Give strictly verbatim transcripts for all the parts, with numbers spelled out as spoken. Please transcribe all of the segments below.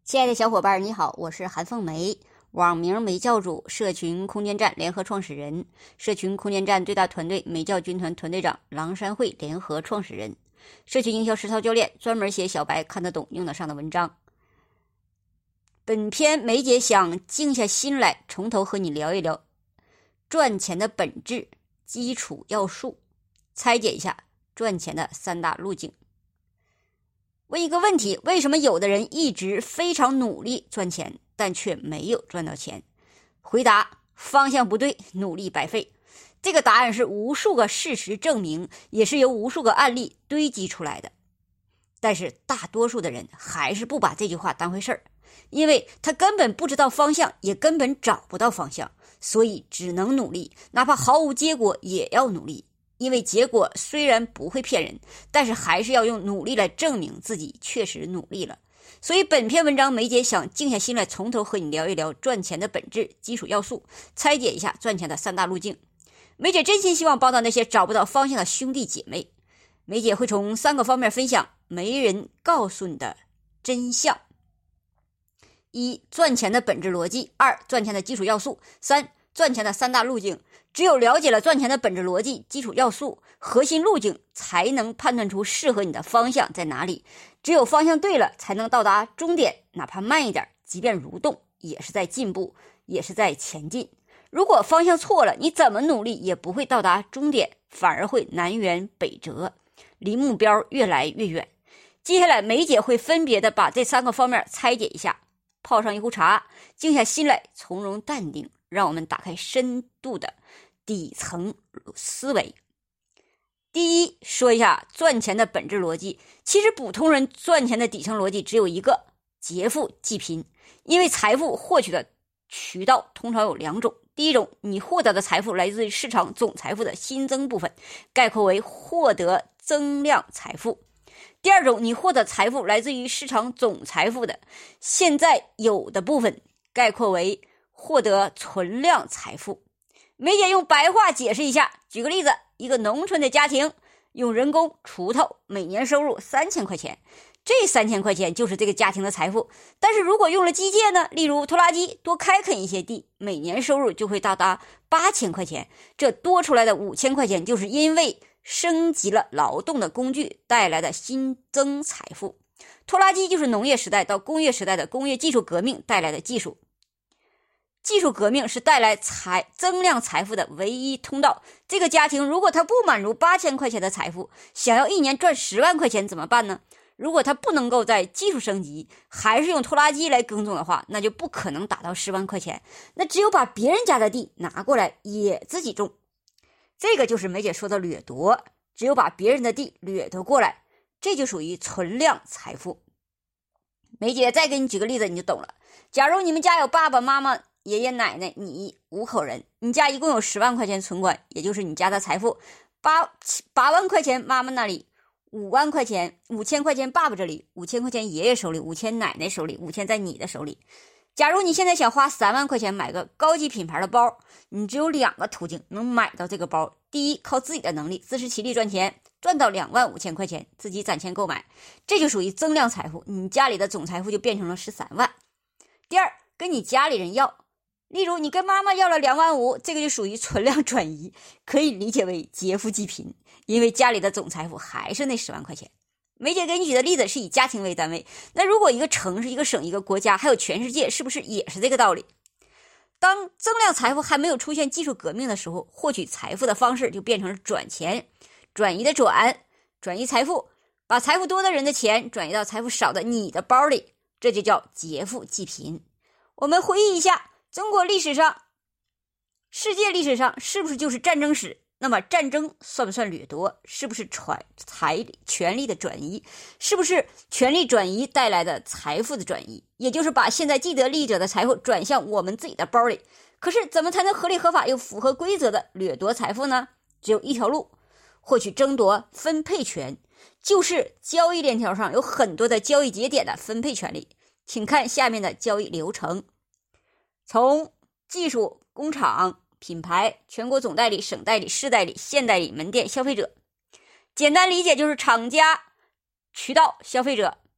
亲爱的小伙伴你好，我是韩凤梅，网名梅教主，社群空间站联合创始人，社群空间站最大团队梅教军团团队长，狼山会联合创始人，社群营销实操教练，专门写小白看得懂用得上的文章。本篇梅姐想静下心来，从头和你聊一聊赚钱的本质、基础要素，拆解一下赚钱的三大路径。问一个问题，为什么有的人一直非常努力赚钱，但却没有赚到钱？回答：方向不对，努力白费。这个答案是无数个事实证明，也是由无数个案例堆积出来的。但是大多数的人还是不把这句话当回事儿，因为他根本不知道方向，也根本找不到方向，所以只能努力，哪怕毫无结果也要努力。因为结果虽然不会骗人，但是还是要用努力来证明自己确实努力了。所以本篇文章梅姐想静下心来，从头和你聊一聊赚钱的本质、基础要素，拆解一下赚钱的三大路径。梅姐真心希望帮到那些找不到方向的兄弟姐妹。梅姐会从三个方面分享没人告诉你的真相：一、赚钱的本质逻辑；二、赚钱的基础要素；三、赚钱的三大路径。只有了解了赚钱的本质逻辑、基础要素、核心路径，才能判断出适合你的方向在哪里。只有方向对了，才能到达终点，哪怕慢一点，即便蠕动，也是在进步，也是在前进。如果方向错了，你怎么努力也不会到达终点，反而会南辕北辙，离目标越来越远。接下来梅姐会分别的把这三个方面拆解一下，泡上一壶茶，静下心来，从容淡定，让我们打开深度的底层思维。第一，说一下赚钱的本质逻辑。其实普通人赚钱的底层逻辑只有一个：劫富济贫。因为财富获取的渠道通常有两种，第一种，你获得的财富来自于市场总财富的新增部分，概括为获得增量财富；第二种，你获得财富来自于市场总财富的现在有的部分，概括为获得存量财富。梅姐用白话解释一下，举个例子，一个农村的家庭用人工锄头，每年收入三千块钱，这三千块钱就是这个家庭的财富。但是如果用了机械呢，例如拖拉机多开垦一些地，每年收入就会到达八千块钱，这多出来的五千块钱就是因为升级了劳动的工具带来的新增财富。拖拉机就是农业时代到工业时代的工业技术革命带来的技术。技术革命是带来财增量财富的唯一通道。这个家庭如果他不满足八千块钱的财富，想要一年赚十万块钱怎么办呢？如果他不能够在技术升级，还是用拖拉机来耕种的话，那就不可能达到十万块钱。那只有把别人家的地拿过来也自己种，这个就是梅姐说的掠夺。只有把别人的地掠夺过来，这就属于存量财富。梅姐再给你举个例子你就懂了。假如你们家有爸爸妈妈、爷爷奶奶，你五口人，你家一共有十万块钱存款，也就是你家的财富。八八万块钱妈妈那里，五万块钱五千块钱爸爸这里，五千块钱爷爷手里，五千奶奶手里，五千在你的手里。假如你现在想花三万块钱买个高级品牌的包，你只有两个途径能买到这个包。第一，靠自己的能力自食其力赚钱，赚到两万五千块钱自己攒钱购买，这就属于增量财富，你家里的总财富就变成了十三万。第二，跟你家里人要，例如你跟妈妈要了两万五，这个就属于存量转移，可以理解为劫富济贫，因为家里的总财富还是那十万块钱。梅姐给你举的例子是以家庭为单位，那如果一个城市、一个省、一个国家，还有全世界，是不是也是这个道理？当增量财富还没有出现技术革命的时候，获取财富的方式就变成了转钱，转移的转，转移财富，把财富多的人的钱转移到财富少的你的包里，这就叫劫富济贫。我们回忆一下中国历史上、世界历史上是不是就是战争史？那么战争算不算掠夺？是不是传财权力的转移？是不是权力转移带来的财富的转移？也就是把现在既得利益者的财富转向我们自己的包里。可是怎么才能合理合法又符合规则的掠夺财富呢？只有一条路，获取争夺分配权，就是交易链条上有很多的交易节点的分配权利。请看下面的交易流程，从技术、工厂、品牌、全国总代理、省代理、市代理、县代理、门店、消费者。简单理解就是厂家、渠道、消费者。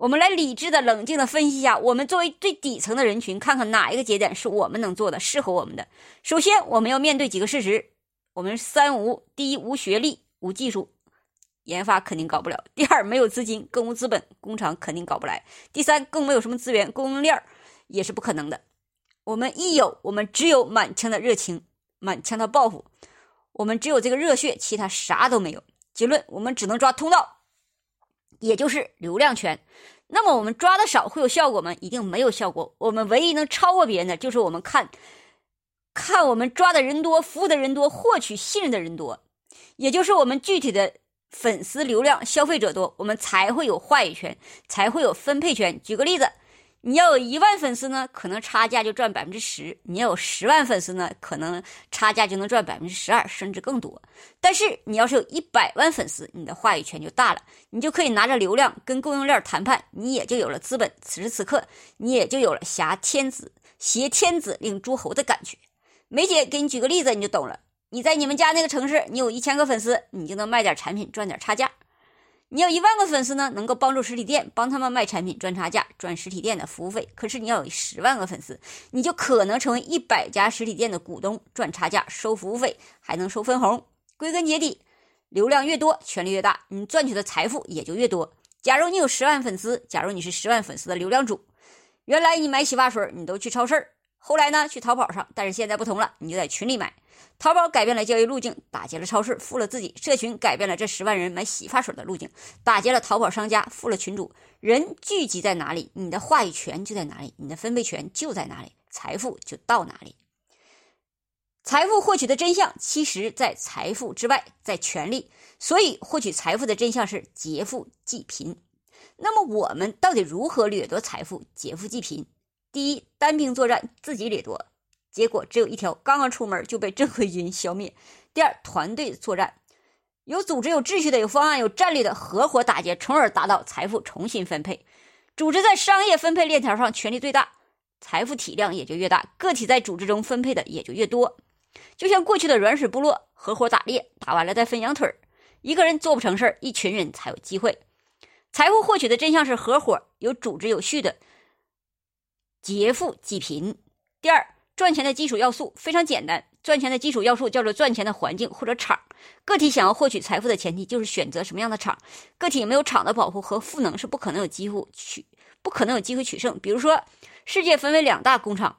我们来理智的、冷静的分析一下，我们作为最底层的人群，看看哪一个节点是我们能做的、适合我们的。首先，我们要面对几个事实：我们三无，第一，无学历、无技术，研发肯定搞不了；第二，没有资金，更无资本，工厂肯定搞不来；第三，更没有什么资源，供应链也是不可能的。我们一有，我们只有满腔的热情，满腔的抱负，我们只有这个热血，其他啥都没有。结论，我们只能抓通道，也就是流量圈。那么我们抓的少会有效果吗？一定没有效果。我们唯一能超过别人的，就是我们看看我们抓的人多，服务的人多，获取信任的人多，也就是我们具体的粉丝流量、消费者多，我们才会有话语权，才会有分配权。举个例子，你要有一万粉丝呢，可能差价就赚百分之十；你要有十万粉丝呢，可能差价就能赚百分之十二，甚至更多。但是你要是有一百万粉丝，你的话语权就大了，你就可以拿着流量跟供应链谈判，你也就有了资本。此时此刻，你也就有了挟天子、挟天子令诸侯的感觉。梅姐给你举个例子，你就懂了。你在你们家那个城市，你有一千个粉丝，你就能卖点产品赚点差价。你有一万个粉丝呢，能够帮助实体店帮他们卖产品赚差价，赚实体店的服务费。可是你要有十万个粉丝，你就可能成为一百家实体店的股东，赚差价，收服务费，还能收分红。归根结底，流量越多，权力越大，你赚取的财富也就越多。假如你有十万粉丝，假如你是十万粉丝的流量主，原来你买洗发水你都去超市，后来呢去淘宝上，但是现在不同了，你就在群里买。淘宝改变了交易路径，打劫了超市，富了自己；社群改变了这十万人买洗发水的路径，打劫了淘宝商家，富了群主。人聚集在哪里，你的话语权就在哪里，你的分配权就在哪里，财富就到哪里。财富获取的真相其实在财富之外，在权力，所以获取财富的真相是劫富济贫。那么我们到底如何掠夺财富，劫富济贫？第一，单兵作战，自己掠夺，结果只有一条，刚刚出门就被正规军消灭。第二，团队作战，有组织、有秩序的、有方案、有战略的合伙打劫，从而达到财富重新分配。组织在商业分配链条上权力最大，财富体量也就越大，个体在组织中分配的也就越多。就像过去的原始部落合伙打猎，打完了再分羊腿，一个人做不成事，一群人才有机会。财富获取的真相是合伙，有组织有序的劫富济贫。第二，赚钱的基础要素非常简单，赚钱的基础要素叫做赚钱的环境或者场。个体想要获取财富的前提就是选择什么样的场，个体没有场的保护和赋能是不可能有机会取不可能有机会取胜。比如说，世界分为两大工厂，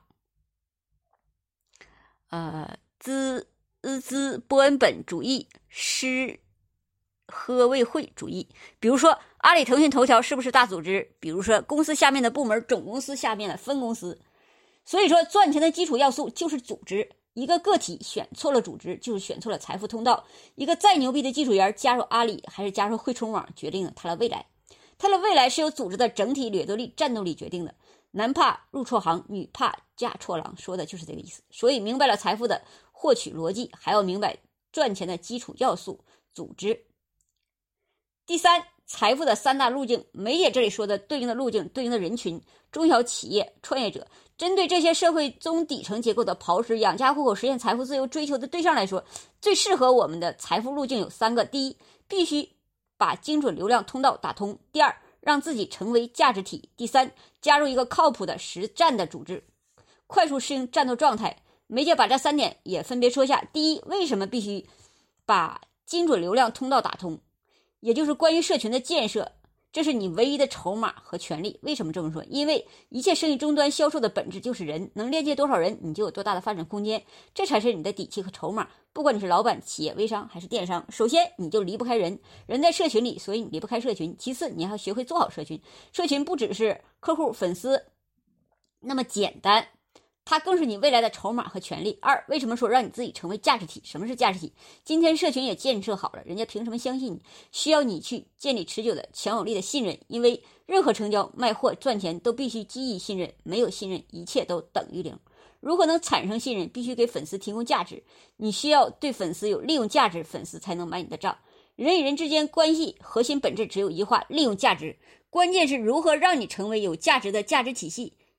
呃，资资波恩本主义、施呵卫会主义。比如说，阿里、腾讯、头条是不是大组织？比如说，公司下面的部门，总公司下面的分公司。所以说，赚钱的基础要素就是组织。一个个体选错了组织，就是选错了财富通道。一个再牛逼的技术员加入阿里还是加入汇充网，决定了他的未来。他的未来是由组织的整体掠夺力、战斗力决定的。男怕入错行，女怕嫁错郎，说的就是这个意思。所以明白了财富的获取逻辑，还要明白赚钱的基础要素组织。第三，财富的三大路径，梅姐这里说的对应的路径，对应的人群，中小企业、创业者。针对这些社会中底层结构的刨食、养家糊口、实现财富自由追求的对象来说，最适合我们的财富路径有三个。第一，必须把精准流量通道打通。第二，让自己成为价值体。第三，加入一个靠谱的实战的组织，快速适应战斗状态。梅姐把这三点也分别说下。第一，为什么必须把精准流量通道打通？也就是关于社群的建设，这是你唯一的筹码和权利。为什么这么说？因为一切生意终端销售的本质就是人，能链接多少人，你就有多大的发展空间，这才是你的底气和筹码。不管你是老板、企业、微商还是电商，首先你就离不开人，人在社群里，所以你离不开社群。其次，你还要学会做好社群，社群不只是客户、粉丝那么简单，它更是你未来的筹码和权利。二，为什么说让你自己成为价值体？什么是价值体？今天社群也建设好了，人家凭什么相信你？需要你去建立持久的强有力的信任，因为任何成交、卖货、赚钱都必须基于信任，没有信任，一切都等于零。如何能产生信任？必须给粉丝提供价值，你需要对粉丝有利用价值，粉丝才能买你的账。人与人之间关系核心本质只有一句话：利用价值。关键是如何让你成为有价值的价值体系。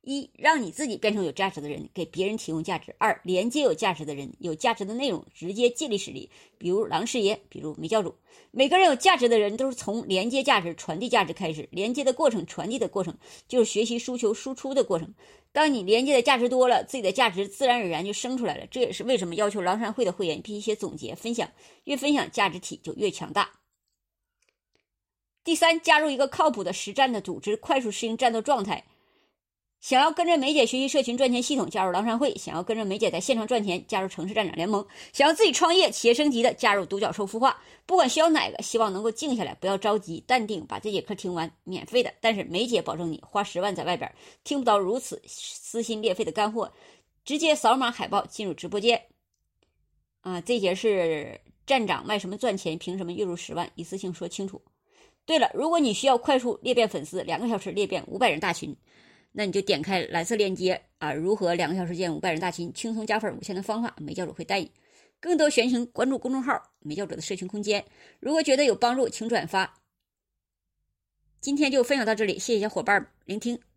一、让你自己变成有价值的人，给别人提供价值；二、连接有价值的人，有价值的内容，直接借力使力，比如郎师爷，比如梅教主。每个人有价值的人都是从连接价值、传递价值开始，连接的过程、传递的过程，就是学习、输球、输出的过程。当你连接的价值多了，自己的价值自然而然就生出来了。这也是为什么要求狼山会的会员必须写总结、分享，越分享价值体就越强大。第三，加入一个靠谱的实战的组织，快速适应战斗状态。想要跟着梅姐学习社群赚钱系统，加入狼山会；想要跟着梅姐在线上赚钱，加入城市站长联盟；想要自己创业、企业升级的，加入独角兽孵化。不管需要哪个，希望能够静下来，不要着急，淡定，把这节课听完，免费的。但是梅姐保证你花十万在外边听不到如此撕心裂肺的干货，直接扫码海报进入直播间。啊，这节是站长卖什么赚钱，凭什么月入十万？一次性说清楚。对了，如果你需要快速裂变粉丝，两个小时裂变五百人大群。那你就点开蓝色链接啊，如何两个小时建五百人大群，轻松加粉五千的方法，梅教主会带你。更多详情关注公众号梅教主的社群空间。如果觉得有帮助，请转发。今天就分享到这里，谢谢小伙伴聆听。